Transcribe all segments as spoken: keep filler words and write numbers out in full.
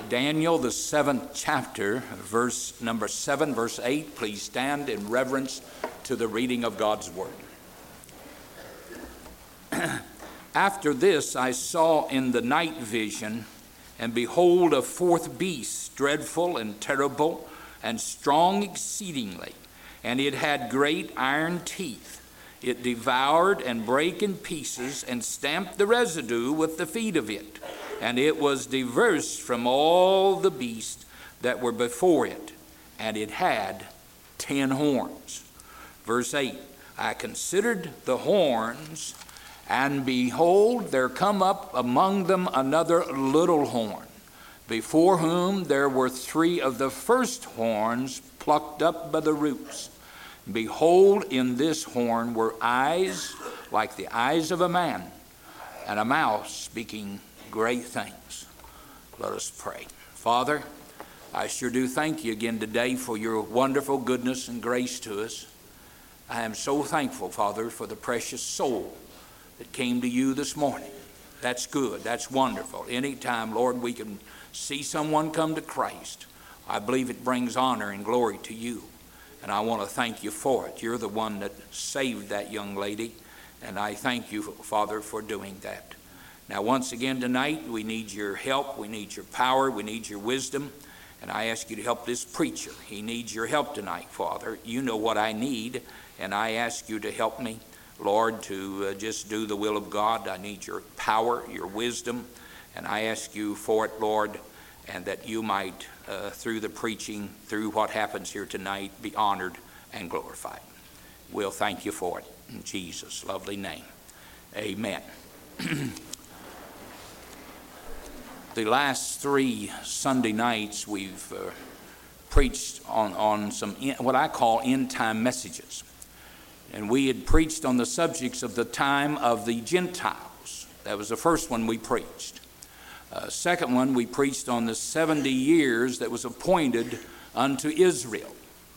Daniel, the seventh chapter, verse number seven, verse eight. Please stand in reverence to the reading of God's word. After this I saw in the night vision, and behold, a fourth beast, dreadful and terrible, and strong exceedingly, and it had great iron teeth. It devoured and brake in pieces, and stamped the residue with the feet of it. And it was diverse from all the beasts that were before it, and it had ten horns. Verse eight, I considered the horns, and behold, there come up among them another little horn, before whom there were three of the first horns plucked up by the roots. Behold, in this horn were eyes like the eyes of a man, and a mouth speaking great things. Let us pray. Father, I sure do thank you again today for your wonderful goodness and grace to us. I am so thankful, Father, for the precious soul that came to you this morning. That's good. That's wonderful. Anytime, Lord, we can see someone come to Christ, I believe it brings honor and glory to you. And I want to thank you for it. You're the one that saved that young lady, and I thank you, Father, for doing that. Now, once again tonight, we need your help, we need your power, we need your wisdom, and I ask you to help this preacher. He needs your help tonight, Father. You know what I need, and I ask you to help me, Lord, to uh, just do the will of God. I need your power, your wisdom, and I ask you for it, Lord, and that you might, uh, through the preaching, through what happens here tonight, be honored and glorified. We'll thank you for it in Jesus' lovely name. Amen. The last three Sunday nights we've uh, preached on, on some in, what I call end-time messages. And we had preached on the subjects of the time of the Gentiles. That was the first one we preached. Uh, second one, we preached on the seventy years that was appointed unto Israel.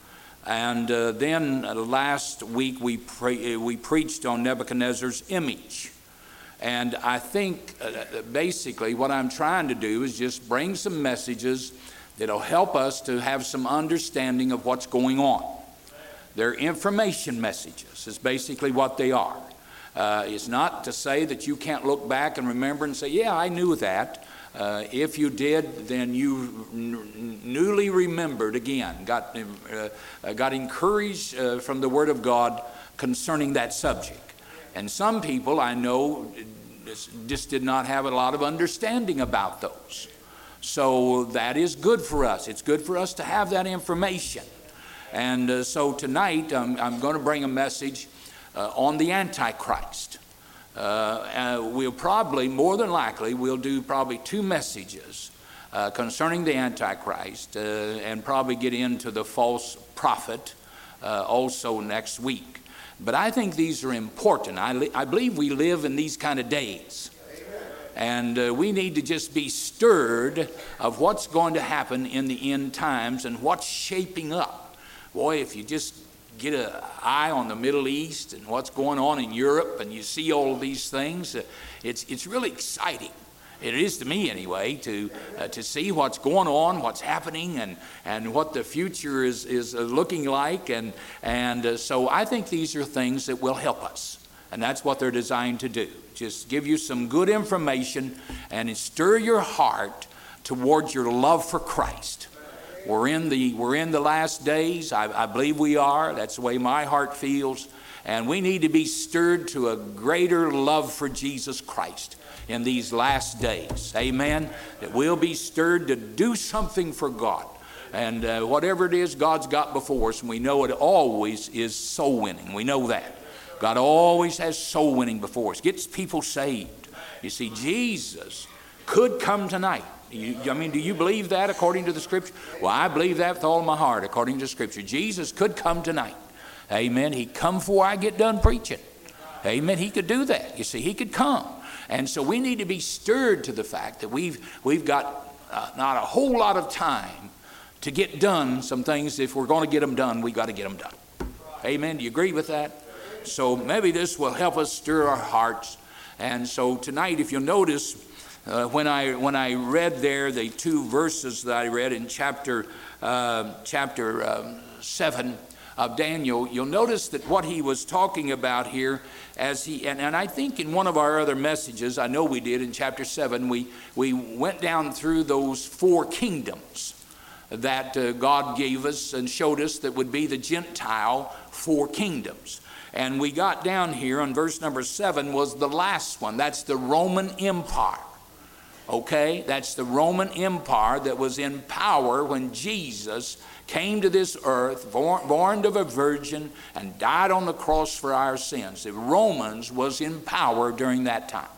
And uh, then uh, last week we, pre- we preached on Nebuchadnezzar's image. And I think uh, basically what I'm trying to do is just bring some messages that'll help us to have some understanding of what's going on. They're information messages is basically what they are. Uh, it's not to say that you can't look back and remember and say, yeah, I knew that. Uh, if you did, then you n- newly remembered again, got, uh, got encouraged uh, from the Word of God concerning that subject. And some people I know just did not have a lot of understanding about those. So that is good for us. It's good for us to have that information. And uh, so tonight um, I'm going to bring a message uh, on the Antichrist. Uh, uh, we'll probably, more than likely, we'll do probably two messages uh, concerning the Antichrist uh, and probably get into the false prophet uh, also next week. But I think these are important. I, li- I believe we live in these kind of days. And uh, we need to just be stirred of what's going to happen in the end times and what's shaping up. Boy, if you just get an eye on the Middle East and what's going on in Europe and you see all of these things, uh, it's, it's really exciting. It is to me anyway, to uh, to see what's going on, what's happening, and, and what the future is, is uh, looking like. And, and uh, so I think these are things that will help us. And that's what they're designed to do. Just give you some good information and stir your heart towards your love for Christ. We're in the, we're in the last days. I, I believe we are. That's the way my heart feels. And we need to be stirred to a greater love for Jesus Christ in these last days. Amen. That we'll be stirred to do something for God. And uh, whatever it is God's got before us, and we know it always is soul winning. We know that. God always has soul winning before us. Gets people saved. You see, Jesus could come tonight. You, I mean, do you believe that according to the Scripture? Well, I believe that with all my heart according to Scripture. Jesus could come tonight. Amen. He'd come before I get done preaching. Amen. He could do that. You see, he could come. And so we need to be stirred to the fact that we've we've got uh, not a whole lot of time to get done some things. If we're going to get them done, we've got to get them done. Amen. Do you agree with that? So maybe this will help us stir our hearts. And so tonight, if you'll notice, Uh, when I when I read there the two verses that I read in chapter uh, chapter um, seven of Daniel, you'll notice that what he was talking about here, as he and, and I think in one of our other messages, I know we did in chapter seven, we we went down through those four kingdoms that uh, God gave us and showed us that would be the Gentile four kingdoms. And we got down here on verse number seven was the last one. That's the Roman Empire. Okay, that's the Roman Empire that was in power when Jesus came to this earth, born, born of a virgin, and died on the cross for our sins. The Romans was in power during that time.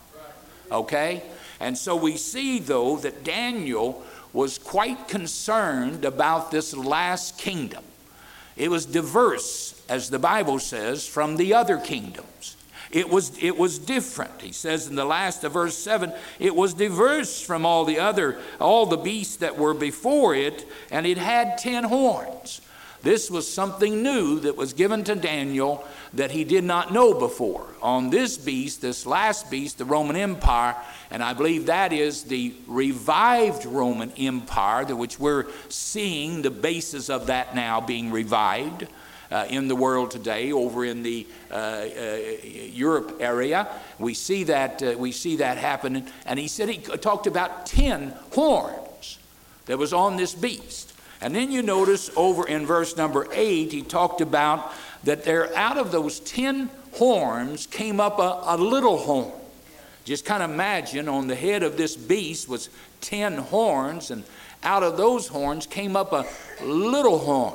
Okay, and so we see, though, that Daniel was quite concerned about this last kingdom. It was diverse, as the Bible says, from the other kingdoms. It was, it was different. He says in the last of verse seven, it was diverse from all the other, all the beasts that were before it, and it had ten horns. This was something new that was given to Daniel that he did not know before. On this beast, this last beast, the Roman Empire, and I believe that is the revived Roman Empire, which we're seeing the basis of that now being revived uh, in the world today, over in the uh, uh, Europe area. We see that uh, we see that happening. And he said he talked about ten horns that was on this beast. And then you notice over in verse number eight, he talked about that there, out of those ten horns came up a, a little horn. Just kind of imagine on the head of this beast was ten horns, and out of those horns came up a little horn.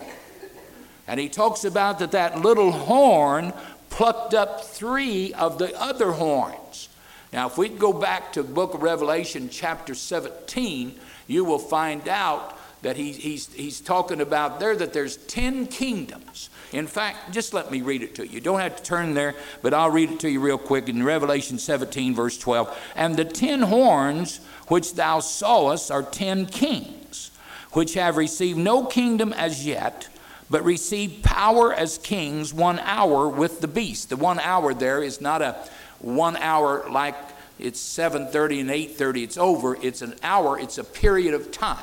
And he talks about that that little horn plucked up three of the other horns. Now, if we go back to the book of Revelation chapter seventeen, you will find out that he, he's, he's talking about there that there's ten kingdoms. In fact, just let me read it to you. You don't have to turn there, but I'll read it to you real quick in Revelation seventeen, verse twelve. And the ten horns which thou sawest are ten kings, which have received no kingdom as yet, but received power as kings one hour with the beast. The one hour there is not a one hour like it's seven thirty and eight thirty, it's over. It's an hour, it's a period of time.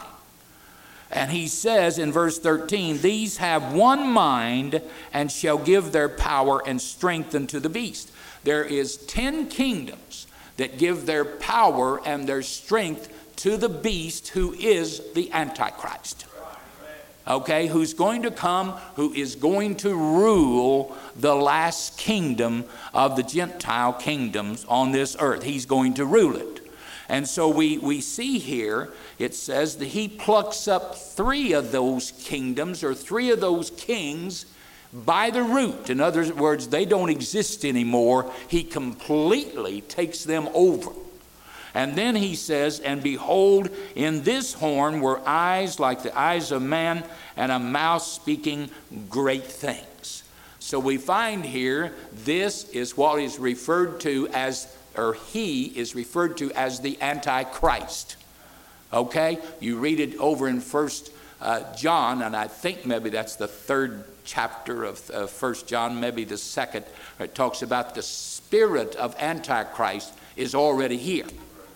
And he says in verse thirteen, these have one mind and shall give their power and strength unto the beast. There is ten kingdoms that give their power and their strength to the beast, who is the Antichrist. Okay, who's going to come, who is going to rule the last kingdom of the Gentile kingdoms on this earth. He's going to rule it. And so we, we see here, it says that he plucks up three of those kingdoms or three of those kings by the root. In other words, they don't exist anymore. He completely takes them over. And then he says, and behold, in this horn were eyes like the eyes of man, and a mouth speaking great things. So we find here, this is what is referred to as, or he is referred to as the Antichrist. Okay? You read it over in First uh, John, and I think maybe that's the third chapter of uh, First John, maybe the second. It talks about the spirit of Antichrist is already here.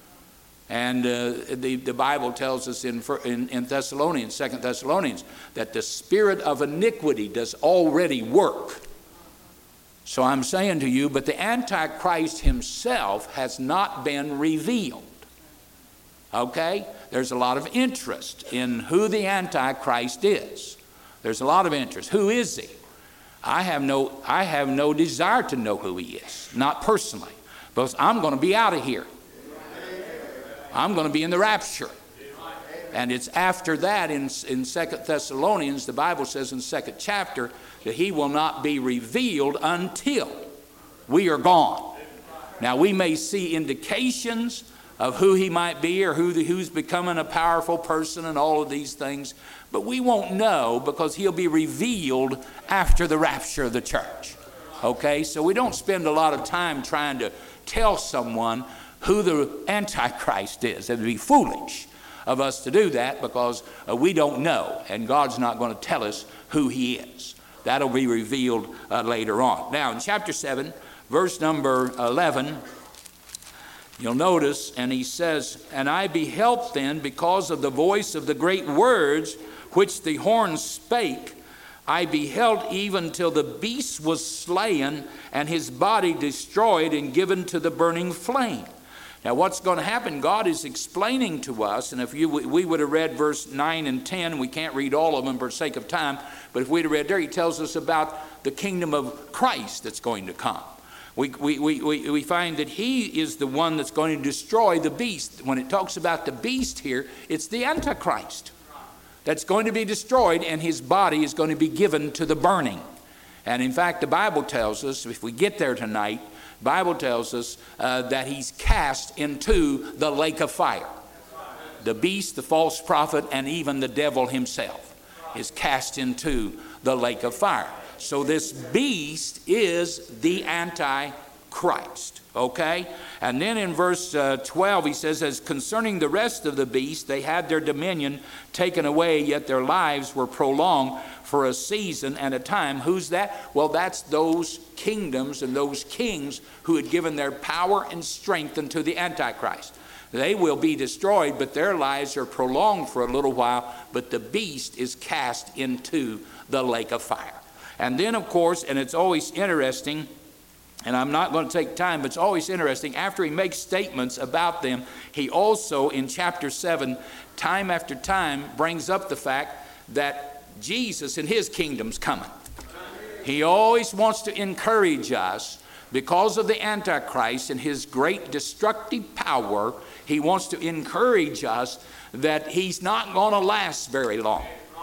And uh, the, the Bible tells us in, in, in Thessalonians, Second Thessalonians, that the spirit of iniquity does already work. So I'm saying to you, but the Antichrist himself has not been revealed. Okay? There's a lot of interest in who the Antichrist is. There's a lot of interest. Who is he? I have no, I have no desire to know who he is, not personally, because I'm going to be out of here. I'm going to be in the rapture. And it's after that in, in Second Thessalonians, the Bible says in the second chapter, that he will not be revealed until we are gone. Now, we may see indications of who he might be or who the, who's becoming a powerful person and all of these things, but we won't know because he'll be revealed after the rapture of the church. Okay, so we don't spend a lot of time trying to tell someone who the Antichrist is. It would be foolish of us to do that because uh, we don't know, and God's not going to tell us who he is. That'll be revealed uh, later on. Now, in chapter seven, verse number eleven, You'll notice, and he says, and I beheld then, because of the voice of the great words which the horn spake, I beheld even till the beast was slain, and his body destroyed and given to the burning flame. Now what's going to happen? God is explaining to us, and if you we would have read verse nine and ten, we can't read all of them for sake of time, but if we'd have read there, he tells us about the kingdom of Christ that's going to come. We, we, we, we find that he is the one that's going to destroy the beast. When it talks about the beast here, it's the Antichrist that's going to be destroyed, and his body is going to be given to the burning. And in fact, the Bible tells us, if we get there tonight, the Bible tells us uh, that he's cast into the lake of fire. The beast, the false prophet, and even the devil himself is cast into the lake of fire. So this beast is the Antichrist, okay? And then in verse uh, twelve, he says, as concerning the rest of the beasts, they had their dominion taken away, yet their lives were prolonged for a season and a time. Who's that? Well, that's those kingdoms and those kings who had given their power and strength unto the Antichrist. They will be destroyed, but their lives are prolonged for a little while, but the beast is cast into the lake of fire. And then, of course, and it's always interesting, and I'm not going to take time, but it's always interesting, after he makes statements about them, he also, in chapter seven, time after time, brings up the fact that Jesus and his kingdom's coming. He always wants to encourage us, because of the Antichrist and his great destructive power, he wants to encourage us that he's not going to last very long.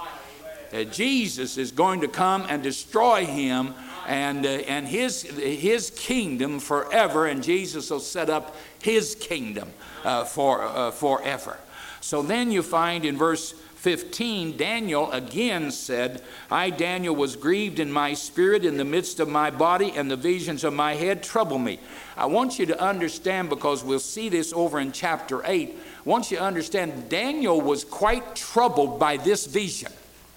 That Jesus is going to come and destroy him and, uh, and his, his kingdom forever, and Jesus will set up his kingdom uh, for, uh, forever. So then you find in verse fifteen, Daniel again said, I, Daniel, was grieved in my spirit in the midst of my body, and the visions of my head trouble me. I want you to understand, because we'll see this over in chapter eight, I want you to understand Daniel was quite troubled by this vision.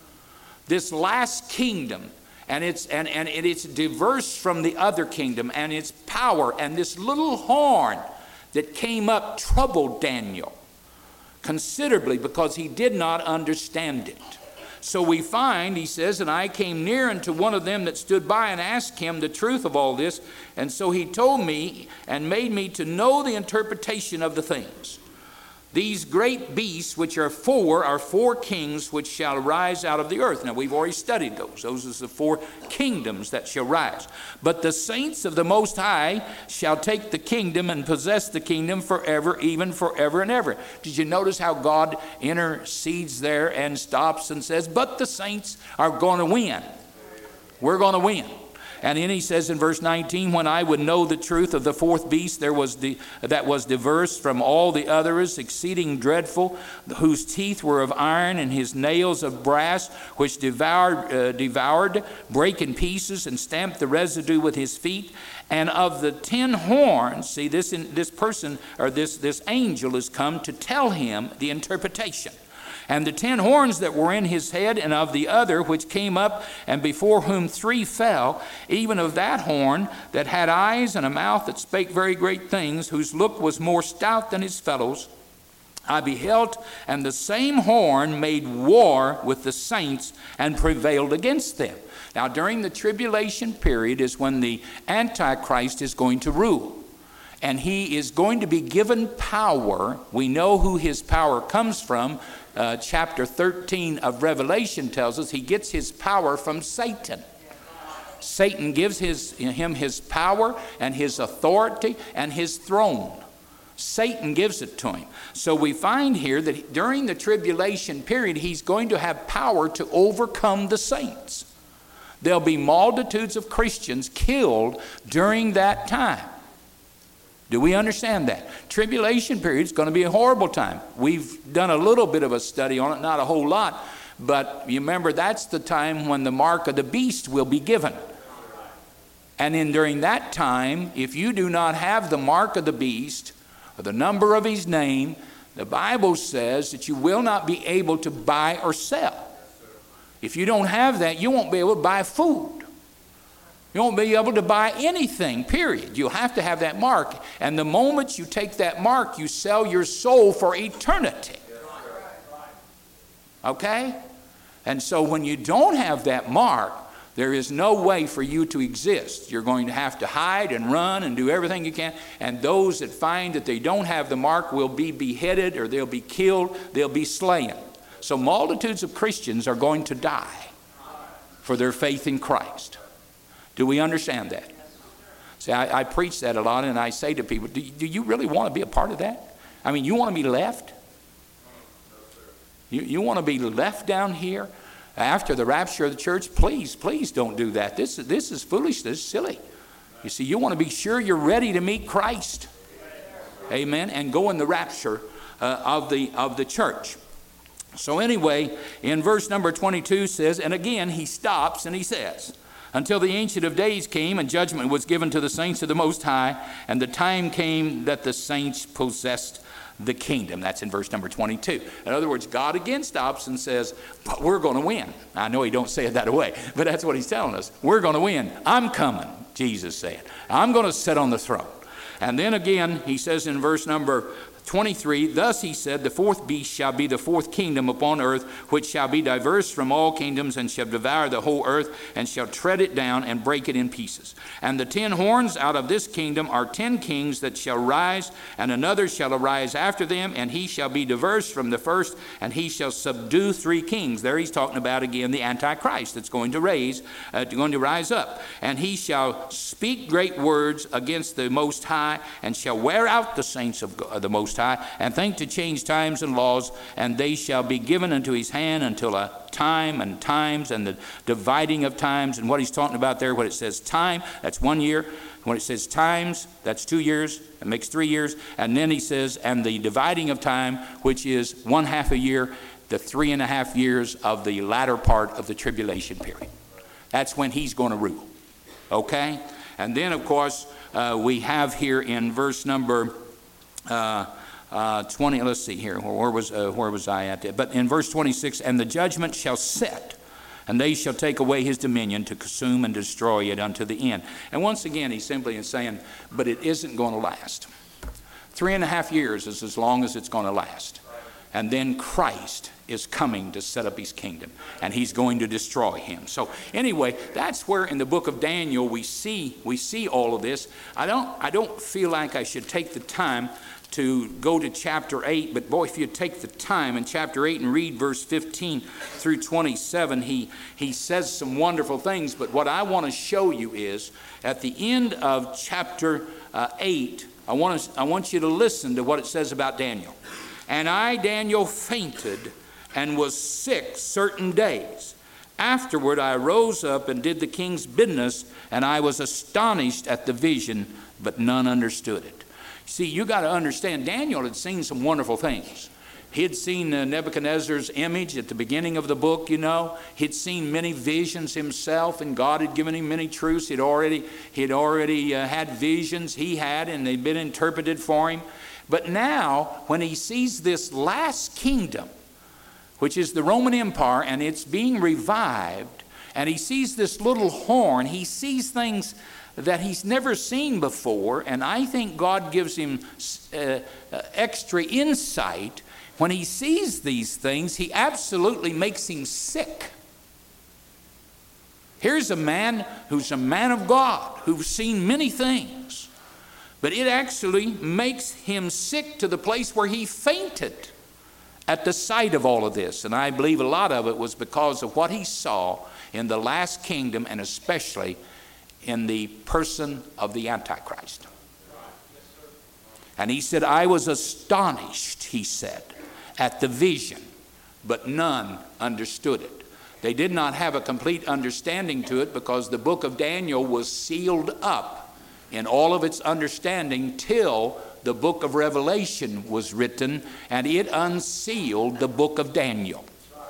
This last kingdom, and it's, and, and it's diverse from the other kingdom, and its power, and this little horn that came up troubled Daniel considerably, because he did not understand it. So we find, he says, and I came near unto one of them that stood by and asked him the truth of all this. And so he told me and made me to know the interpretation of the things. These great beasts, which are four, are four kings which shall rise out of the earth. Now, we've already studied those. Those are the four kingdoms that shall rise. But the saints of the Most High shall take the kingdom and possess the kingdom forever, even forever and ever. Did you notice how God intercedes there and stops and says, but the saints are going to win. We're going to win. And then he says in verse nineteen, when I would know the truth of the fourth beast, there was the, that was diverse from all the others, exceeding dreadful, whose teeth were of iron and his nails of brass, which devoured, uh, devoured, brake in pieces, and stamped the residue with his feet. And of the ten horns, see, this, in, this person, or this, this angel is come to tell him the interpretation. And the ten horns that were in his head, and of the other which came up, and before whom three fell, even of that horn that had eyes and a mouth that spake very great things, whose look was more stout than his fellows, I beheld, and the same horn made war with the saints and prevailed against them. Now, during the tribulation period is when the Antichrist is going to rule. And he is going to be given power. We know who his power comes from. Uh, chapter thirteen of Revelation tells us he gets his power from Satan. Satan gives his, him his power and his authority and his throne. Satan gives it to him. So we find here that during the tribulation period, he's going to have power to overcome the saints. There'll be multitudes of Christians killed during that time. Do we understand that? Tribulation period is going to be a horrible time. We've done a little bit of a study on it, not a whole lot, but you remember that's the time when the mark of the beast will be given. And then during that time, if you do not have the mark of the beast, or the number of his name, the Bible says that you will not be able to buy or sell. If you don't have that, you won't be able to buy food. You won't be able to buy anything, period. You'll have to have that mark. And the moment you take that mark, you sell your soul for eternity. Okay? And so when you don't have that mark, there is no way for you to exist. You're going to have to hide and run and do everything you can. And those that find that they don't have the mark will be beheaded, or they'll be killed, they'll be slain. So multitudes of Christians are going to die for their faith in Christ. Do we understand that? See, I, I preach that a lot, and I say to people, do, do you really want to be a part of that? I mean, you want to be left? You, you want to be left down here after the rapture of the church? Please, please don't do that. This, this is foolish. This is silly. You see, you want to be sure you're ready to meet Christ. Amen. And go in the rapture uh, of the of the church. So anyway, in verse number twenty-two says, and again he stops and he says, until the Ancient of Days came and judgment was given to the saints of the Most High, and the time came that the saints possessed the kingdom. That's in verse number twenty-two. In other words, God again stops and says, but we're going to win. I know he don't say it that way, but that's what he's telling us. We're going to win. I'm coming, Jesus said. I'm going to sit on the throne. And then again, he says in verse number twenty-three, thus he said, the fourth beast shall be the fourth kingdom upon earth, which shall be diverse from all kingdoms, and shall devour the whole earth, and shall tread it down, and break it in pieces. And the ten horns out of this kingdom are ten kings that shall rise, and another shall arise after them, and he shall be diverse from the first, and he shall subdue three kings. There he's talking about again the Antichrist that's going to raise, uh, going to rise up. And he shall speak great words against the Most High, and shall wear out the saints of God, the Most High, and think to change times and laws, and they shall be given into his hand until a time and times and the dividing of times. And what he's talking about there, what it says time, that's one year. When it says times, that's two years. It makes three years. And then he says, and the dividing of time, which is one half a year, the three and a half years of the latter part of the tribulation period. That's when he's going to rule. Okay? And then, of course, uh, we have here in verse number uh, Uh, twenty, let's see here, where was, uh, where was I at? But in verse twenty-six, and the judgment shall set, and they shall take away his dominion to consume and destroy it unto the end. And once again, he simply is saying, but it isn't going to last. Three and a half years is as long as it's going to last. And then Christ is coming to set up his kingdom, and he's going to destroy him. So anyway, that's where in the book of Daniel we see we see all of this. I don't I don't feel like I should take the time to go to chapter eight, but boy, if you take the time in chapter eight and read verse fifteen through twenty-seven, he he says some wonderful things. But what I want to show you is at the end of chapter uh, eight, I want to, I want you to listen to what it says about Daniel. And I, Daniel, fainted and was sick certain days. Afterward I rose up and did the king's business, and I was astonished at the vision, but none understood it. See, you got to understand, Daniel had seen some wonderful things. He had seen uh, Nebuchadnezzar's image at the beginning of the book, you know. He'd seen many visions himself, and God had given him many truths. He'd already, he'd already uh, had visions he had, and they'd been interpreted for him. But now, when he sees this last kingdom, which is the Roman Empire, and it's being revived, and he sees this little horn, he sees things that he's never seen before, and I think God gives him uh, uh, extra insight. When he sees these things, he absolutely makes him sick. Here's a man who's a man of God, who's seen many things, but it actually makes him sick to the place where he fainted at the sight of all of this. And I believe a lot of it was because of what he saw in the last kingdom, and especially in the person of the Antichrist. And he said, I was astonished, he said, at the vision, but none understood it. They did not have a complete understanding to it, because the book of Daniel was sealed up in all of its understanding till the book of Revelation was written, and it unsealed the book of Daniel.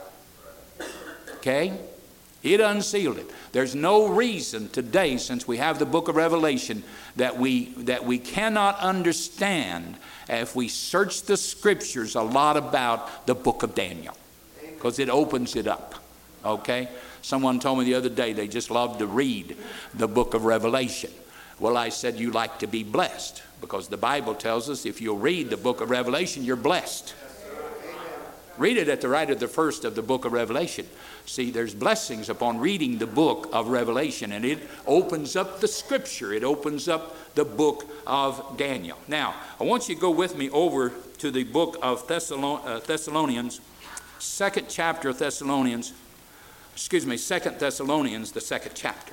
Okay? It unsealed it. There's no reason today, since we have the book of Revelation, that we that we cannot understand if we search the scriptures a lot about the book of Daniel, because it opens it up. okay? Someone told me the other day they just love to read the book of Revelation. Well, I said, you like to be blessed, because the Bible tells us if you'll read the book of Revelation, you're blessed. Read it at the right of the first of the book of Revelation. See, there's blessings upon reading the book of Revelation, and it opens up the scripture. It opens up the book of Daniel. Now, I want you to go with me over to the book of Thessalon- uh, Thessalonians, second chapter of Thessalonians, excuse me, Second Thessalonians, the second chapter.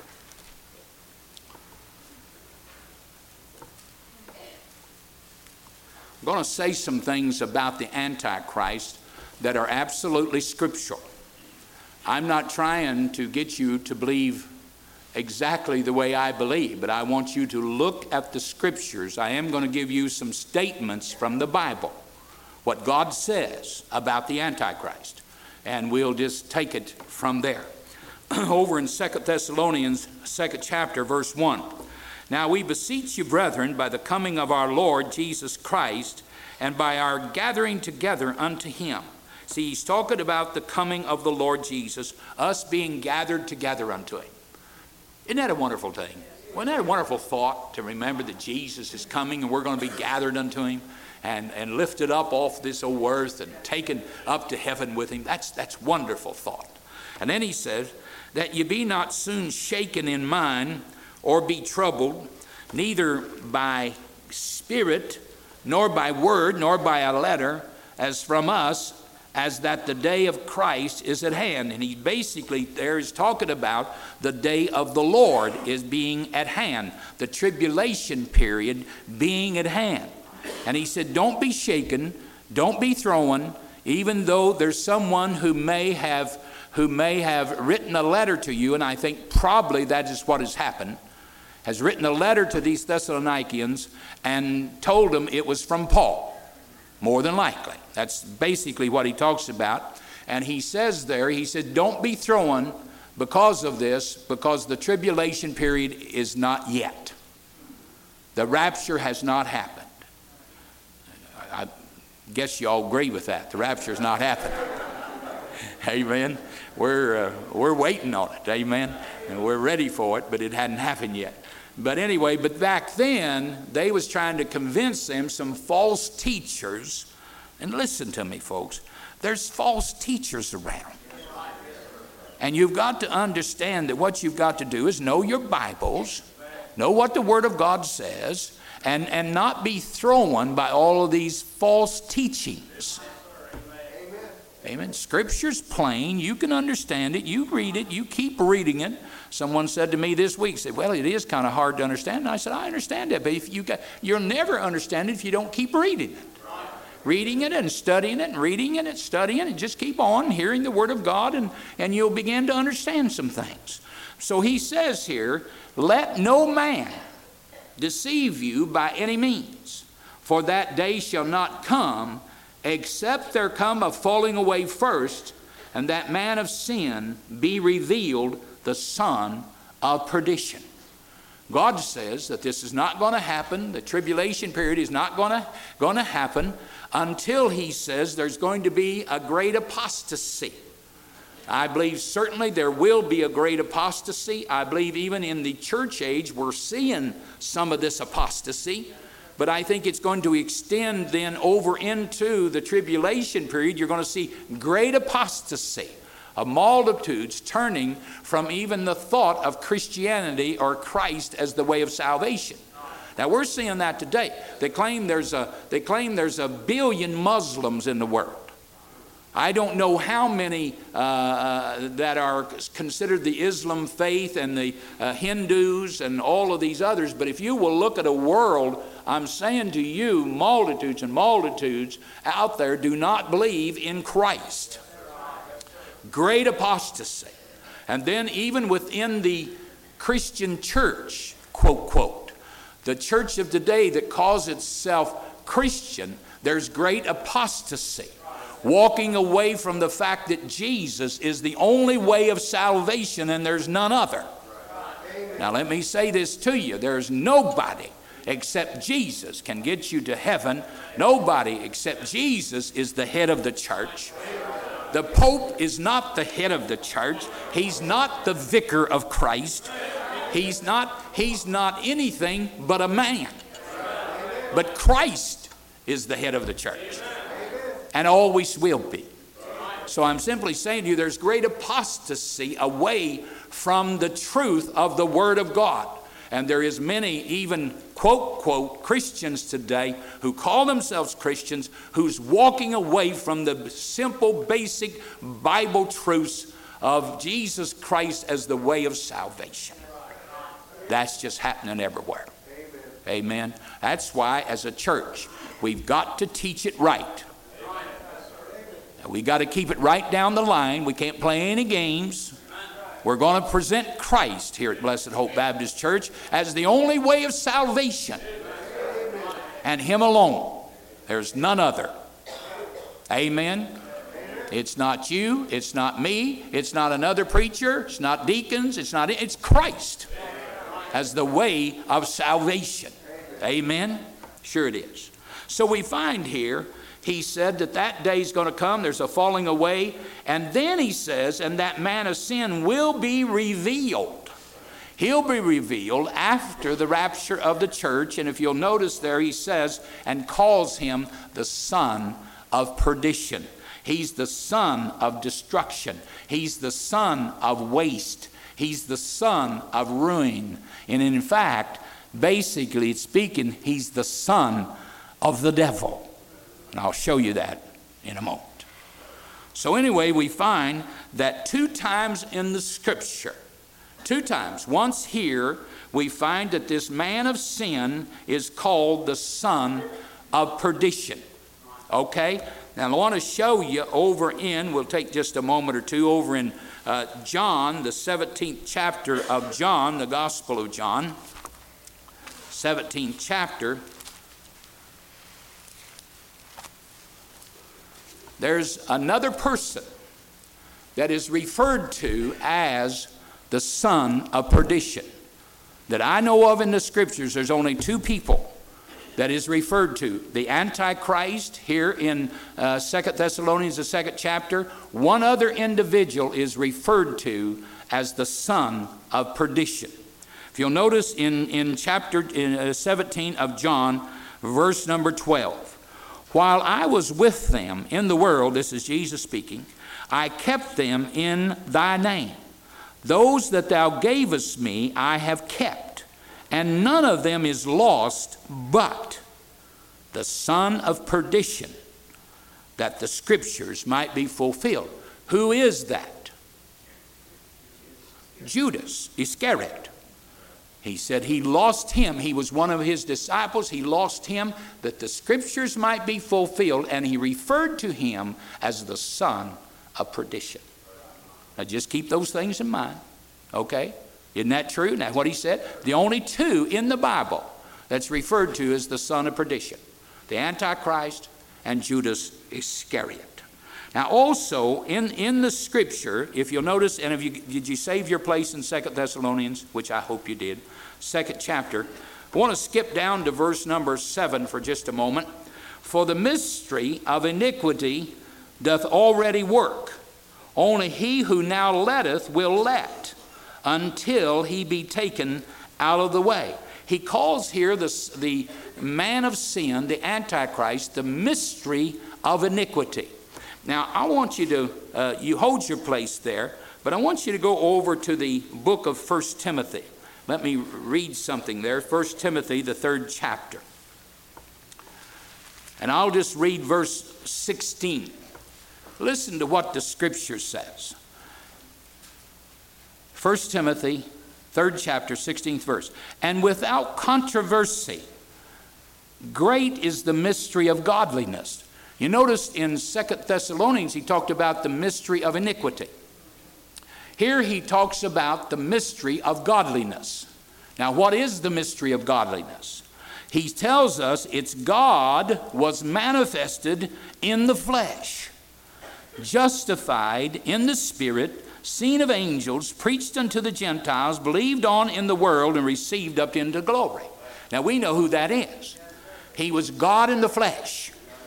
I'm going to say some things about the Antichrist that are absolutely scriptural. I'm not trying to get you to believe exactly the way I believe, but I want you to look at the scriptures. I am going to give you some statements from the Bible, what God says about the Antichrist, and we'll just take it from there. Over in Second Thessalonians, second chapter, verse one. Now we beseech you, brethren, by the coming of our Lord Jesus Christ, and by our gathering together unto him. See, he's talking about the coming of the Lord Jesus, us being gathered together unto him. Isn't that a wonderful thing? Wasn't that a wonderful thought, to remember that Jesus is coming and we're going to be gathered unto him and, and lifted up off this old earth and taken up to heaven with him? That's, that's wonderful thought. And then he says, that ye be not soon shaken in mind, or be troubled, neither by spirit, nor by word, nor by a letter, as from us, as that the day of Christ is at hand. And he basically there is talking about the day of the Lord is being at hand, the tribulation period being at hand. And he said, don't be shaken, don't be thrown, even though there's someone who may have who may have written a letter to you, and I think probably that is what has happened, has written a letter to these Thessalonians and told them it was from Paul. More than likely. That's basically what he talks about. And he says there, he said, don't be thrown because of this, because the tribulation period is not yet. The rapture has not happened. I guess you all agree with that. The rapture has not happened. Amen. We're, uh, we're waiting on it. Amen. And we're ready for it, but it hadn't happened yet. But anyway, but back then, they was trying to convince them, some false teachers. And listen to me, folks. There's false teachers around. And you've got to understand that what you've got to do is know your Bibles, know what the Word of God says, and, and not be thrown by all of these false teachings. Amen. Scripture's plain. You can understand it. You read it. You keep reading it. Someone said to me this week, said, well, it is kind of hard to understand. And I said, I understand it, but if you got, you'll never understand it if you don't keep reading it. Reading it and studying it and reading it and studying it. Just keep on hearing the Word of God, and, and you'll begin to understand some things. So he says here, let no man deceive you by any means, for that day shall not come, except there come a falling away first, and that man of sin be revealed, the son of perdition. God says that this is not going to happen. The tribulation period is not going to, going to happen until he says there's going to be a great apostasy. I believe certainly there will be a great apostasy. I believe even in the church age we're seeing some of this apostasy. But I think it's going to extend then over into the tribulation period. You're going to see great apostasy of multitudes turning from even the thought of Christianity or Christ as the way of salvation. Now we're seeing that today. They claim there's a, they claim there's a billion Muslims in the world. I don't know how many uh, uh, that are considered the Islam faith and the uh, Hindus and all of these others, but if you will look at a world, I'm saying to you, multitudes and multitudes out there do not believe in Christ. Great apostasy. And then even within the Christian church, quote, quote, the church of today that calls itself Christian, there's great apostasy. Walking away from the fact that Jesus is the only way of salvation and there's none other. Now let me say this to you. There's nobody except Jesus can get you to heaven. Nobody except Jesus is the head of the church. The Pope is not the head of the church. He's not the vicar of Christ. He's not, he's not anything but a man. But Christ is the head of the church and always will be. So I'm simply saying to you, there's great apostasy away from the truth of the Word of God. And there is many even quote, quote, Christians today who call themselves Christians who's walking away from the simple, basic Bible truths of Jesus Christ as the way of salvation. That's just happening everywhere. Amen. That's why as a church, we've got to teach it right. We got to keep it right down the line. We can't play any games. We're going to present Christ here at Blessed Hope Baptist Church as the only way of salvation, and Him alone. There's none other. Amen. It's not you. It's not me. It's not another preacher. It's not deacons. It's not. It's Christ as the way of salvation. Amen. Sure it is. So we find here, he said that that day is going to come. There's a falling away. And then he says, and that man of sin will be revealed. He'll be revealed after the rapture of the church. And if you'll notice there, he says, and calls him the son of perdition. He's the son of destruction. He's the son of waste. He's the son of ruin. And in fact, basically speaking, he's the son of the devil. And I'll show you that in a moment. So anyway, we find that two times in the scripture, two times, once here, we find that this man of sin is called the son of perdition. Okay? Now I want to show you over in, we'll take just a moment or two, over in uh, John, the seventeenth chapter of John, the Gospel of John, seventeenth chapter. There's another person that is referred to as the son of perdition. That I know of in the scriptures, there's only two people that is referred to. The Antichrist here in uh, Second Thessalonians, the second chapter. One other individual is referred to as the son of perdition. If you'll notice in, in chapter in, uh, seventeen of John, verse number twelve. While I was with them in the world, this is Jesus speaking, I kept them in thy name. Those that thou gavest me I have kept, and none of them is lost but the son of perdition, that the scriptures might be fulfilled. Who is that? Judas Iscariot. He said he lost him. He was one of his disciples. He lost him that the scriptures might be fulfilled, and he referred to him as the son of perdition. Now just keep those things in mind. Okay? Isn't that true? Now what he said? The only two in the Bible that's referred to as the son of perdition. The Antichrist and Judas Iscariot. Now also in, in the scripture, if you'll notice, and if you, did you save your place in Second Thessalonians, which I hope you did, second chapter. I want to skip down to verse number seven for just a moment. For the mystery of iniquity doth already work. Only he who now letteth will let, until he be taken out of the way. He calls here the, the man of sin, the Antichrist, the mystery of iniquity. Now, I want you to, uh, you hold your place there, but I want you to go over to the book of First Timothy. Let me read something there. First Timothy, the third chapter. And I'll just read verse sixteen. Listen to what the scripture says. First Timothy, third chapter, sixteenth verse. And without controversy, great is the mystery of godliness. You notice in Second Thessalonians, he talked about the mystery of iniquity. Here he talks about the mystery of godliness. Now, what is the mystery of godliness? He tells us it's God was manifested in the flesh, justified in the spirit, seen of angels, preached unto the Gentiles, believed on in the world, and received up into glory. Now, we know who that is. He was God in the flesh.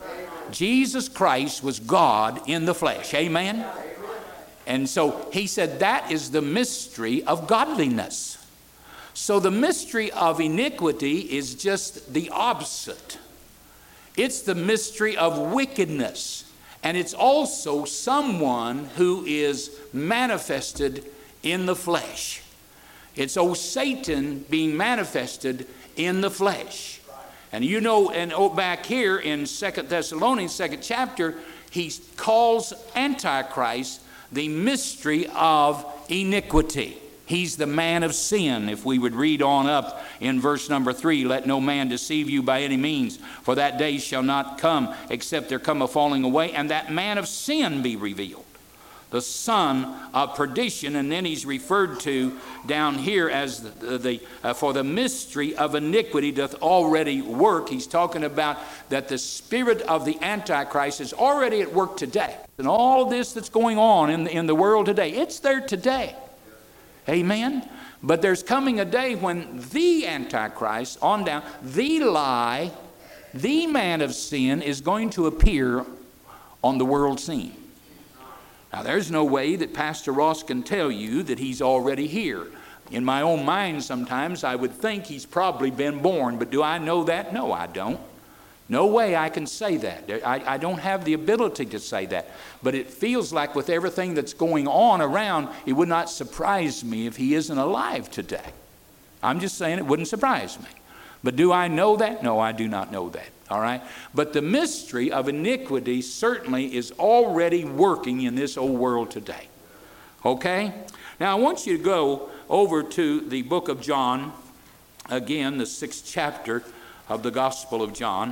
Jesus Christ was God in the flesh. Amen? And so he said that is the mystery of godliness. So the mystery of iniquity is just the opposite. It's the mystery of wickedness. And it's also someone who is manifested in the flesh. It's old Satan being manifested in the flesh. And you know, and oh, back here in Second Thessalonians, second chapter, he calls Antichrist the mystery of iniquity. He's the man of sin. If we would read on up in verse number three, let no man deceive you by any means, for that day shall not come except there come a falling away, and that man of sin be revealed, the son of perdition. And then he's referred to down here as the, the uh, for the mystery of iniquity doth already work. He's talking about that the spirit of the Antichrist is already at work today. And all this that's going on in the, in the world today, it's there today. Amen? But there's coming a day when the Antichrist, on down, the lie, the man of sin is going to appear on the world scene. Now, there's no way that Pastor Ross can tell you that he's already here. In my own mind, sometimes I would think he's probably been born, but do I know that? No, I don't. No way I can say that. I, I don't have the ability to say that. But it feels like with everything that's going on around, it would not surprise me if he isn't alive today. I'm just saying it wouldn't surprise me. But do I know that? No, I do not know that. All right? But the mystery of iniquity certainly is already working in this old world today. Okay? Now I want you to go over to the book of John, again, the sixth chapter of the Gospel of John.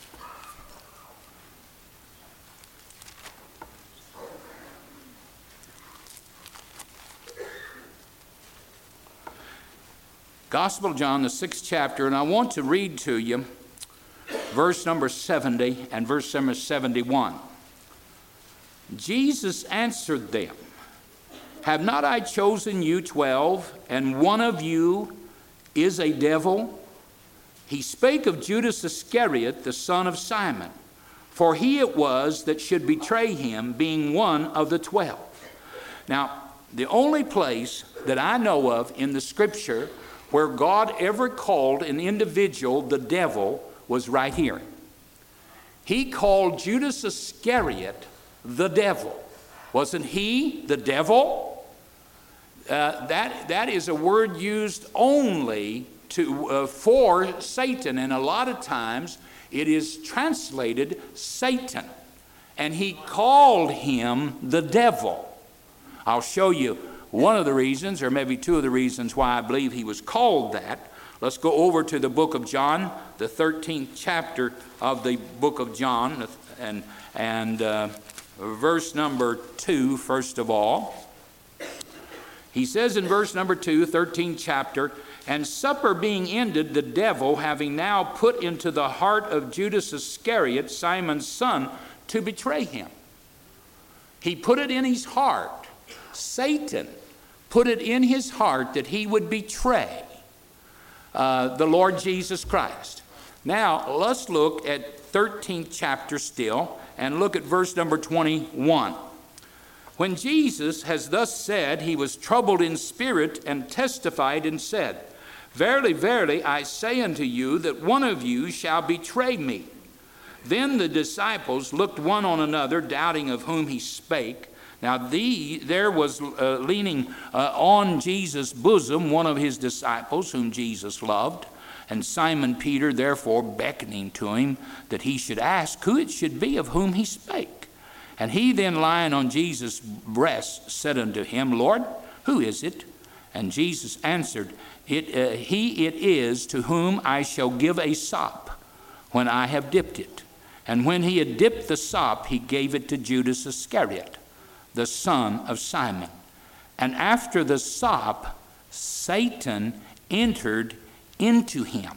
Gospel of John, the sixth chapter, and I want to read to you verse number seventy and verse number seventy-one. Jesus answered them, have not I chosen you twelve, and one of you is a devil? He spake of Judas Iscariot, the son of Simon, for he it was that should betray him, being one of the twelve. Now, the only place that I know of in the Scripture where God ever called an individual the devil was right here. He called Judas Iscariot the devil. Wasn't he the devil? Uh, that, that is a word used only to, uh, for Satan, and a lot of times it is translated Satan. And he called him the devil. I'll show you one of the reasons, or maybe two of the reasons why I believe he was called that. Let's go over to the book of John, the thirteenth chapter of the book of John, and, and uh, verse number two, first of all. He says in verse number two, thirteenth chapter, and supper being ended, the devil, having now put into the heart of Judas Iscariot, Simon's son, to betray him. He put it in his heart. Satan put it in his heart that he would betray uh, the Lord Jesus Christ. Now, let's look at thirteenth chapter still, and look at verse number twenty-one. When Jesus has thus said, he was troubled in spirit and testified and said, verily, verily, I say unto you that one of you shall betray me. Then the disciples looked one on another, doubting of whom he spake. Now the, there was uh, leaning uh, on Jesus' bosom one of his disciples whom Jesus loved, and Simon Peter therefore beckoning to him that he should ask who it should be of whom he spake. And he then lying on Jesus' breast said unto him, Lord, who is it? And Jesus answered, it, uh, he it is to whom I shall give a sop when I have dipped it. And when he had dipped the sop, he gave it to Judas Iscariot, the son of Simon. And after the sop, Satan entered into him.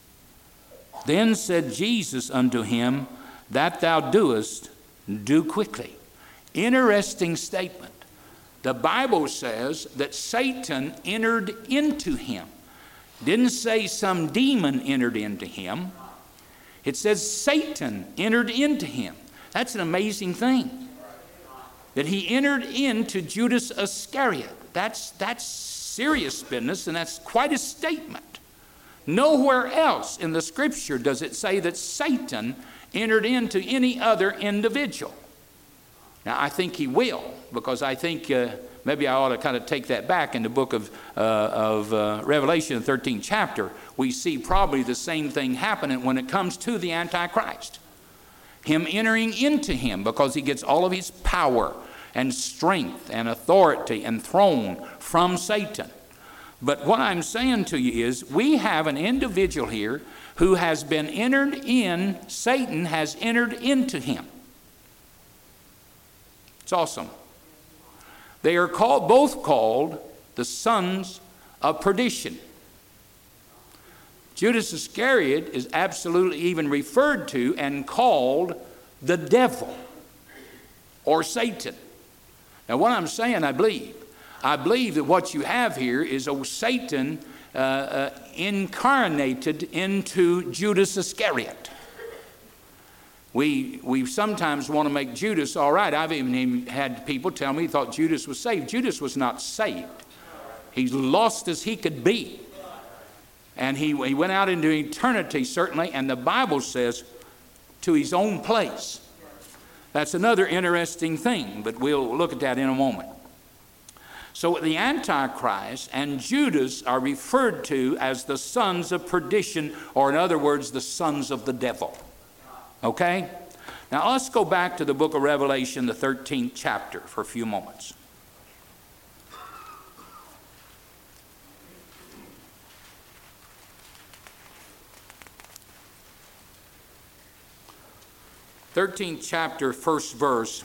Then said Jesus unto him, that thou doest, do quickly. Interesting statement. The Bible says that Satan entered into him. Didn't say some demon entered into him. It says Satan entered into him. That's an amazing thing. That he entered into Judas Iscariot. That's, that's serious business, and that's quite a statement. Nowhere else in the Scripture does it say that Satan entered into any other individual. Now, I think he will, because I think uh, maybe I ought to kind of take that back. In the book of, uh, of uh, Revelation, the thirteenth chapter, we see probably the same thing happening when it comes to the Antichrist. Him entering into him, because he gets all of his power and strength and authority and throne from Satan. But what I'm saying to you is, we have an individual here who has been entered in, Satan has entered into him. It's awesome. They are called, both called the sons of perdition. Judas Iscariot is absolutely even referred to and called the devil or Satan. Now, what I'm saying, I believe, I believe that what you have here is a Satan uh, uh, incarnated into Judas Iscariot. We, we sometimes want to make Judas all right. I've even had people tell me he thought Judas was saved. Judas was not saved. He's lost as he could be. And he, he went out into eternity, certainly, and the Bible says, to his own place. That's another interesting thing, but we'll look at that in a moment. So the Antichrist and Judas are referred to as the sons of perdition, or in other words, the sons of the devil. Okay? Now let's go back to the book of Revelation, the thirteenth chapter, for a few moments. thirteenth chapter, first verse.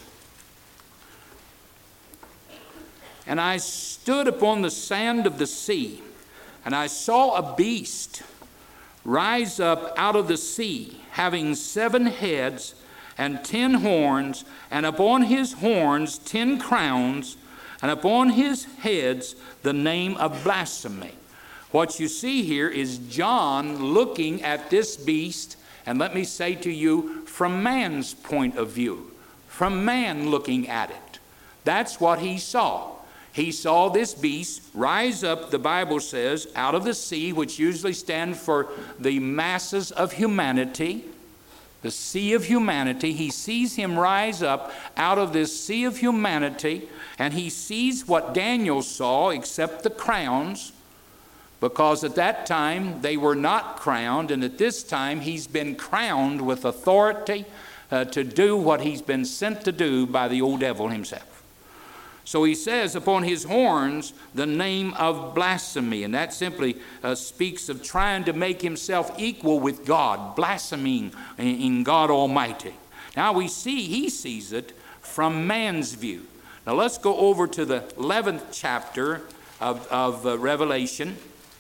And I stood upon the sand of the sea, and I saw a beast rise up out of the sea, having seven heads and ten horns, and upon his horns ten crowns, and upon his heads the name of blasphemy. What you see here is John looking at this beast, and let me say to you, from man's point of view, from man looking at it. That's what he saw. He saw this beast rise up, the Bible says, out of the sea, which usually stands for the masses of humanity, the sea of humanity. He sees him rise up out of this sea of humanity, and he sees what Daniel saw, except the crowns, because at that time they were not crowned, and at this time he's been crowned with authority uh, to do what he's been sent to do by the old devil himself. So he says upon his horns the name of blasphemy, and that simply uh, speaks of trying to make himself equal with God, blaspheming in, in God Almighty. Now we see, he sees it from man's view. Now let's go over to the eleventh chapter of, of uh, Revelation.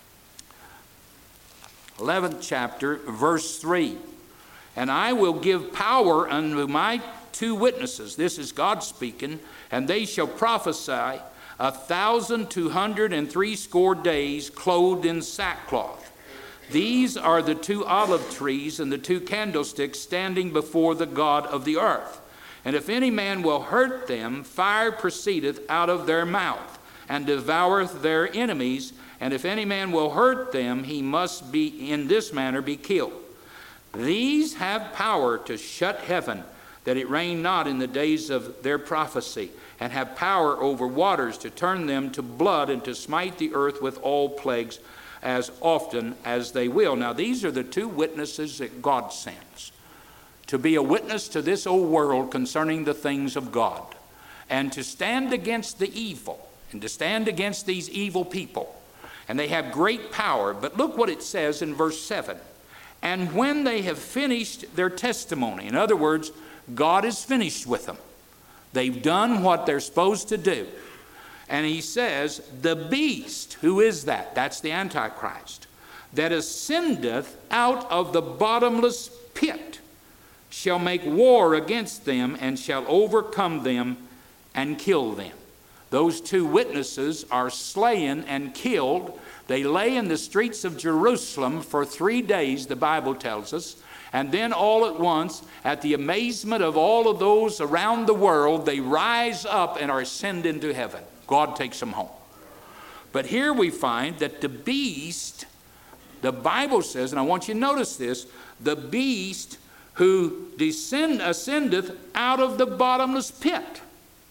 eleventh chapter, verse three. And I will give power unto my two witnesses, this is God speaking, and they shall prophesy a thousand two hundred and threescore days, clothed in sackcloth. These are the two olive trees and the two candlesticks standing before the God of the earth. And if any man will hurt them, fire proceedeth out of their mouth, and devoureth their enemies. And if any man will hurt them, he must be in this manner be killed. These have power to shut heaven, that it rain not in the days of their prophecy, and have power over waters to turn them to blood, and to smite the earth with all plagues as often as they will. Now these are the two witnesses that God sends to be a witness to this old world concerning the things of God, and to stand against the evil, and to stand against these evil people. And they have great power. But look what it says in verse seven. And when they have finished their testimony, in other words, God is finished with them. They've done what they're supposed to do. And he says, the beast, who is that? That's the Antichrist, that ascendeth out of the bottomless pit, shall make war against them, and shall overcome them and kill them. Those two witnesses are slain and killed. They lay in the streets of Jerusalem for three days, the Bible tells us, And then all at once, at the amazement of all of those around the world, they rise up and are ascended into heaven. God takes them home. But here we find that the beast, the Bible says, and I want you to notice this, the beast who descend, ascendeth out of the bottomless pit.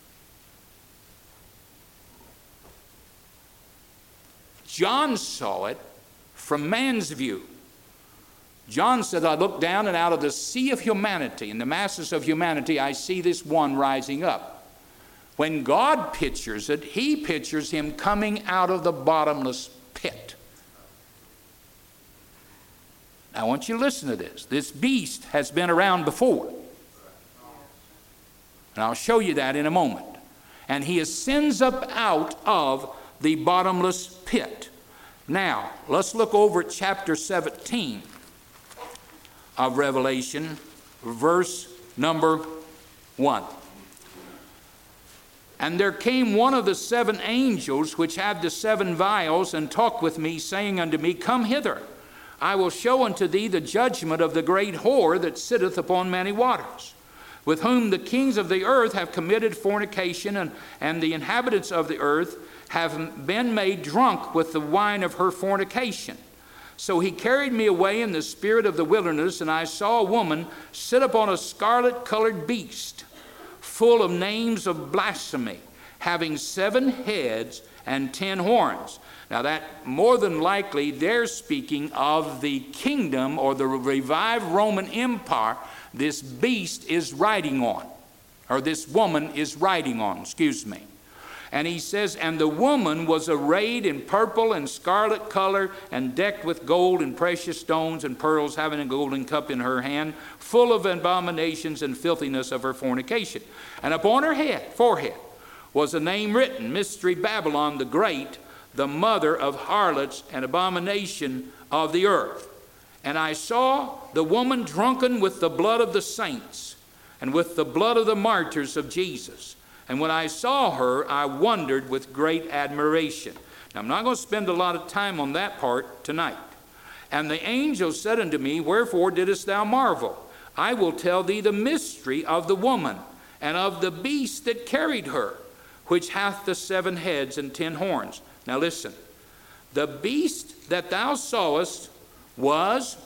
John saw it from man's view. John said, I look down and out of the sea of humanity, in the masses of humanity, I see this one rising up. When God pictures it, he pictures him coming out of the bottomless pit. Now, I want you to listen to this. This beast has been around before. And I'll show you that in a moment. And he ascends up out of the bottomless pit. Now, let's look over at chapter seventeen of Revelation, verse number one. And there came one of the seven angels which had the seven vials, and talked with me, saying unto me, Come hither, I will show unto thee the judgment of the great whore that sitteth upon many waters, with whom the kings of the earth have committed fornication, and, and the inhabitants of the earth have been made drunk with the wine of her fornication. So he carried me away in the spirit of the wilderness, and I saw a woman sit upon a scarlet-colored beast, full of names of blasphemy, having seven heads and ten horns. Now that, more than likely, they're speaking of the kingdom or the revived Roman Empire this beast is riding on, or this woman is riding on, excuse me. And he says, and the woman was arrayed in purple and scarlet color, and decked with gold and precious stones and pearls, having a golden cup in her hand, full of abominations and filthiness of her fornication. And upon her head, forehead, was a name written, Mystery Babylon the Great, the mother of harlots and abomination of the earth. And I saw the woman drunken with the blood of the saints, and with the blood of the martyrs of Jesus. And when I saw her, I wondered with great admiration. Now, I'm not going to spend a lot of time on that part tonight. And the angel said unto me, Wherefore didst thou marvel? I will tell thee the mystery of the woman, and of the beast that carried her, which hath the seven heads and ten horns. Now listen, the beast that thou sawest was,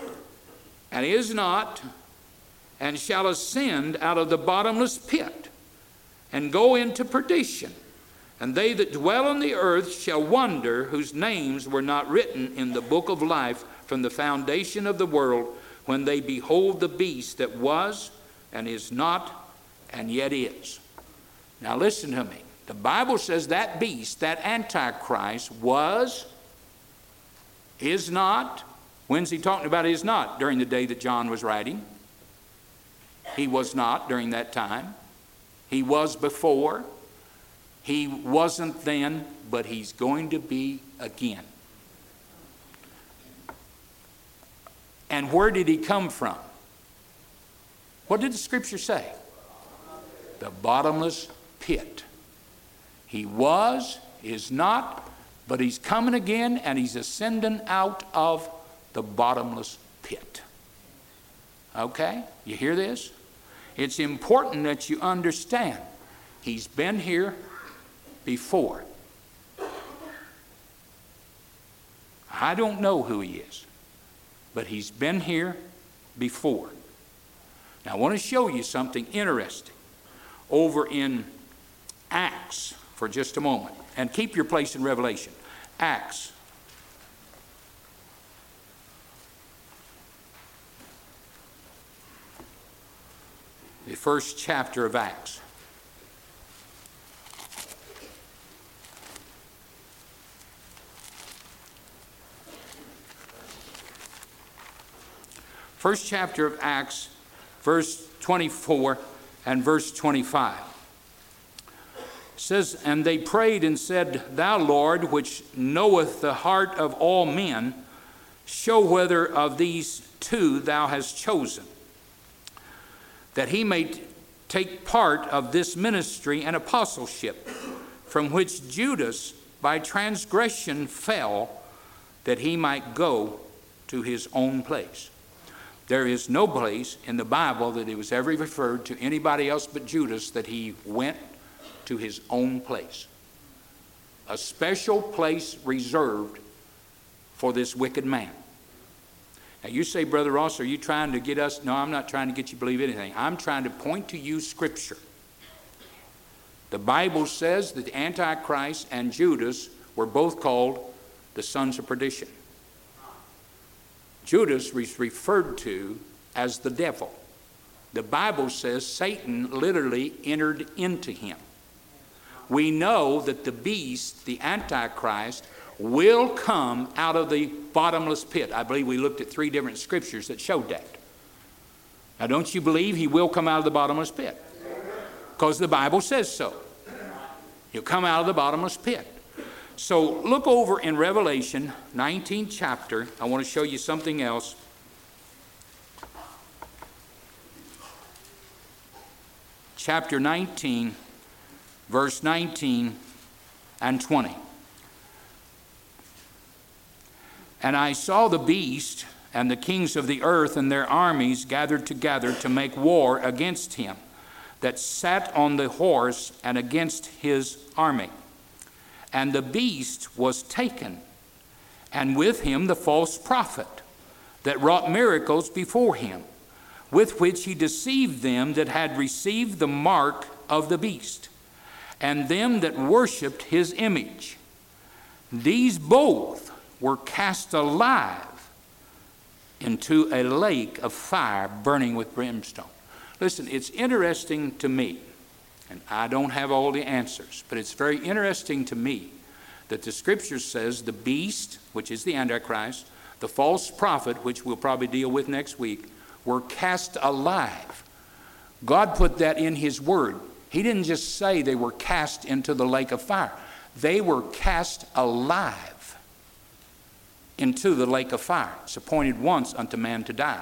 and is not, and shall ascend out of the bottomless pit, and go into perdition. And they that dwell on the earth shall wonder, whose names were not written in the book of life from the foundation of the world, when they behold the beast that was, and is not, and yet is. Now listen to me. The Bible says that beast, that Antichrist, was, is not. When's he talking about is not? During the day that John was writing. He was not during that time. He was before. He wasn't then, but he's going to be again. And where did he come from? What did the scripture say? The bottomless pit. He was, is not, but he's coming again, and he's ascending out of the bottomless pit. Okay? You hear this? It's important that you understand he's been here before. I don't know who he is, but he's been here before. Now I want to show you something interesting over in Acts for just a moment. And keep your place in Revelation. Acts. The first chapter of Acts. First chapter of Acts, verse twenty-four and verse twenty-five. It says, and they prayed and said, Thou, Lord, which knoweth the heart of all men, show whether of these two thou hast chosen, that he may t- take part of this ministry and apostleship, from which Judas by transgression fell, that he might go to his own place. There is no place in the Bible that it was ever referred to anybody else but Judas that he went to his own place. A special place reserved for this wicked man. Now you say, Brother Ross, are you trying to get us? No, I'm not trying to get you to believe anything. I'm trying to point to you Scripture. The Bible says that the Antichrist and Judas were both called the sons of perdition. Judas was referred to as the devil. The Bible says Satan literally entered into him. We know that the beast, the Antichrist, will come out of the bottomless pit. I believe we looked at three different scriptures that showed that. Now, don't you believe he will come out of the bottomless pit? Because the Bible says so. He'll come out of the bottomless pit. So look over in Revelation nineteenth chapter. I want to show you something else. Chapter nineteen, verse nineteen and twenty. And I saw the beast and the kings of the earth and their armies gathered together to make war against him that sat on the horse and against his army. And the beast was taken, and with him the false prophet that wrought miracles before him, with which he deceived them that had received the mark of the beast, and them that worshipped his image. These both were cast alive into a lake of fire burning with brimstone. Listen, it's interesting to me, and I don't have all the answers, but it's very interesting to me that the Scripture says the beast, which is the Antichrist, the false prophet, which we'll probably deal with next week, were cast alive. God put that in His Word. He didn't just say they were cast into the lake of fire. They were cast alive into the lake of fire. It's appointed once unto man to die.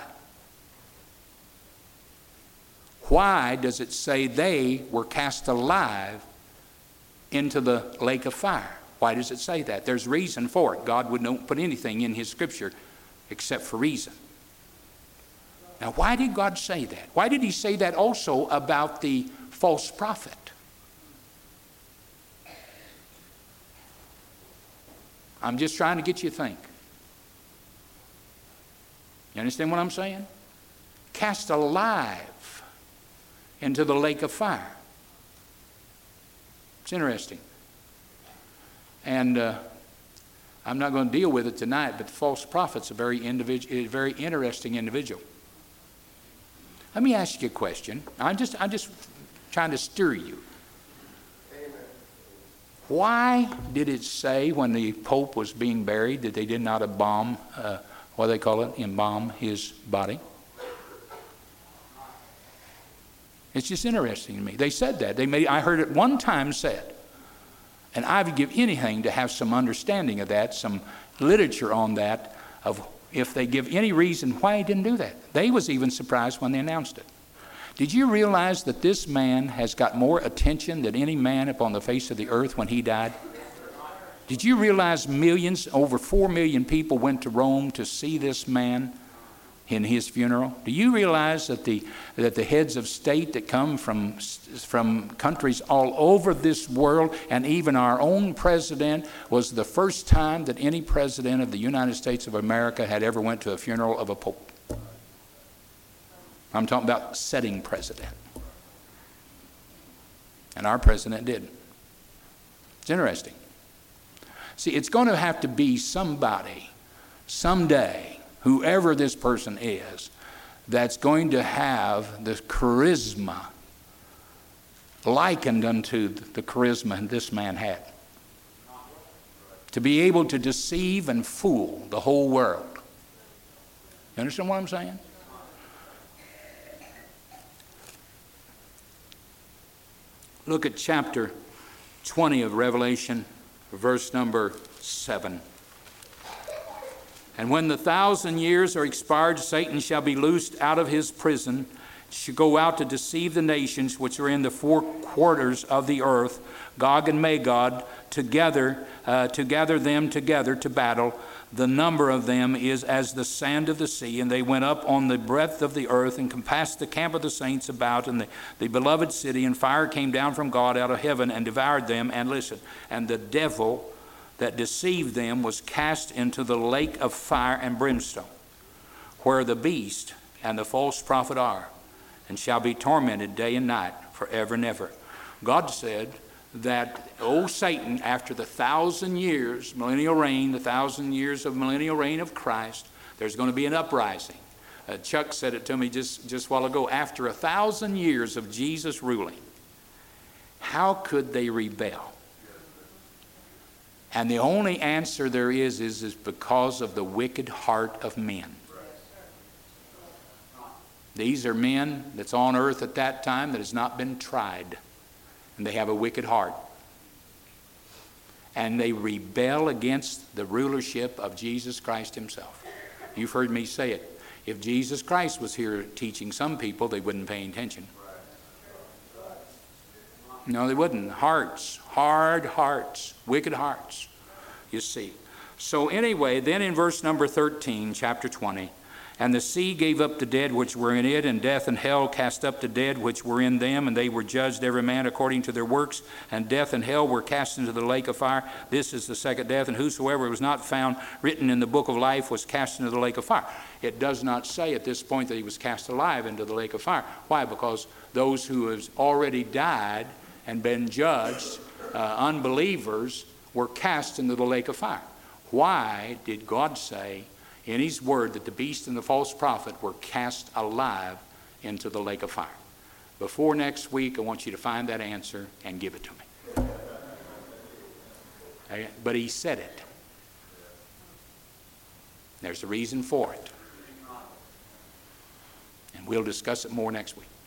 Why does it say they were cast alive into the lake of fire? Why does it say that? There's reason for it. God would not put anything in His Scripture except for reason. Now, why did God say that? Why did He say that also about the false prophet? I'm just trying to get you to think. You understand what I'm saying? Cast alive into the lake of fire. It's interesting. And uh, I'm not going to deal with it tonight, but the false prophet's a very, individu- a very interesting individual. Let me ask you a question. I'm just, I'm just trying to stir you. Amen. Why did it say when the Pope was being buried that they did not embalm, uh, what do they call it, embalm his body? It's just interesting to me. They said that. They made, I heard it one time said. And I would give anything to have some understanding of that, some literature on that, of if they give any reason why he didn't do that. They was even surprised when they announced it. Did you realize that this man has got more attention than any man upon the face of the earth when he died? Did you realize millions, over four million people went to Rome to see this man in his funeral? Do you realize that the that the heads of state that come from from countries all over this world, and even our own president, was the first time that any president of the United States of America had ever went to a funeral of a pope? I'm talking about sitting president. And our president did. It's interesting. See, it's going to have to be somebody someday, whoever this person is, that's going to have the charisma likened unto the charisma this man had. To be able to deceive and fool the whole world. You understand what I'm saying? Look at chapter twenty of Revelation, verse number seven. And when the thousand years are expired, Satan shall be loosed out of his prison, shall go out to deceive the nations which are in the four quarters of the earth, Gog and Magog, to gather, uh, to gather them together to battle. The number of them is as the sand of the sea, and they went up on the breadth of the earth and compassed the camp of the saints about and the, the beloved city, and fire came down from God out of heaven and devoured them. And listen, and the devil that deceived them was cast into the lake of fire and brimstone, where the beast and the false prophet are, and shall be tormented day and night forever and ever. God said that old Satan, after the thousand years, millennial reign, the thousand years of millennial reign of Christ, there's going to be an uprising. Uh, Chuck said it to me just, just a while ago. After a thousand years of Jesus ruling, how could they rebel? And the only answer there is, is, is because of the wicked heart of men. These are men that's on earth at that time that has not been tried. And they have a wicked heart. And they rebel against the rulership of Jesus Christ himself. You've heard me say it. If Jesus Christ was here teaching some people, they wouldn't pay attention. No, they wouldn't. Hearts, hard hearts, wicked hearts, you see. So anyway, then in verse number thirteen, chapter twenty, and the sea gave up the dead which were in it, and death and hell cast up the dead which were in them, and they were judged every man according to their works, and death and hell were cast into the lake of fire. This is the second death, and whosoever was not found written in the book of life was cast into the lake of fire. It does not say at this point that he was cast alive into the lake of fire. Why? Because those who have already died and been judged, uh, unbelievers, were cast into the lake of fire. Why did God say in his word that the beast and the false prophet were cast alive into the lake of fire? Before next week, I want you to find that answer and give it to me. Okay? But he said it. There's a reason for it. And we'll discuss it more next week.